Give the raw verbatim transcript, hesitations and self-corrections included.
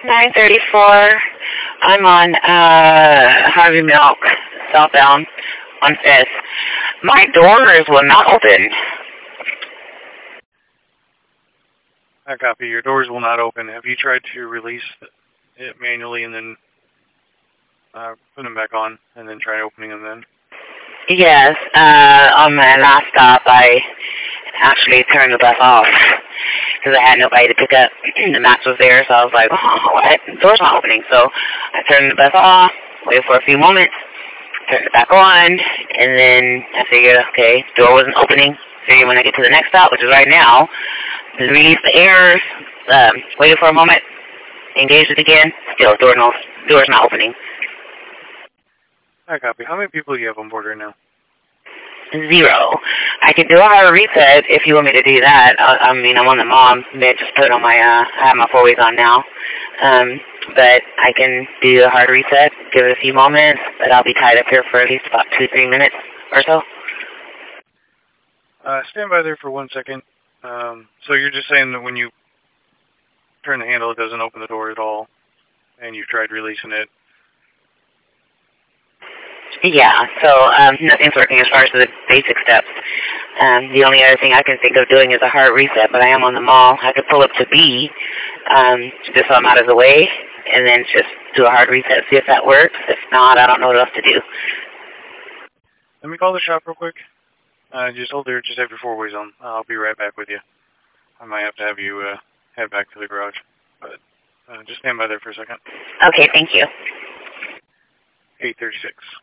nine thirty-four. I'm on uh, Harvey Milk, southbound on Fifth. My doors will not open. I copy. Your doors will not open. Have you tried to release it manually and then uh, put them back on and then try opening them then? Yes. Uh, on my last stop, I actually turned the bus off because I had nobody to pick up. The Max was there, so I was like, oh, what? The door's not opening. So I turned the bus off, waited for a few moments, turned it back on, and then I figured, okay, the door wasn't opening. Figured when I get to the next stop, which is right now, release the errors, um, waited for a moment, engaged it again, still, door no, door's not opening. I copy. How many people do you have on board right now? Zero. I can do a hard reset if you want me to do that. I, I mean, I'm on the mom. They just put it on my, uh, I have my four ways on now. Um, but I can do a hard reset, give it a few moments, but I'll be tied up here for at least about two, three minutes or so. Uh, stand by there for one second. Um, so you're just saying that when you turn the handle, it doesn't open the door at all, and you've tried releasing it. Yeah, so um, nothing's working as far as the basic steps. Um, the only other thing I can think of doing is a hard reset, but I am on the mall. I could pull up to B, um, just so I'm out of the way, and then just do a hard reset, see if that works. If not, I don't know what else to do. Let me call the shop real quick. Uh, just hold there. Just have your four ways on. I'll be right back with you. I might have to have you uh, head back to the garage, but uh, just stand by there for a second. Okay, thank you. eight thirty-six.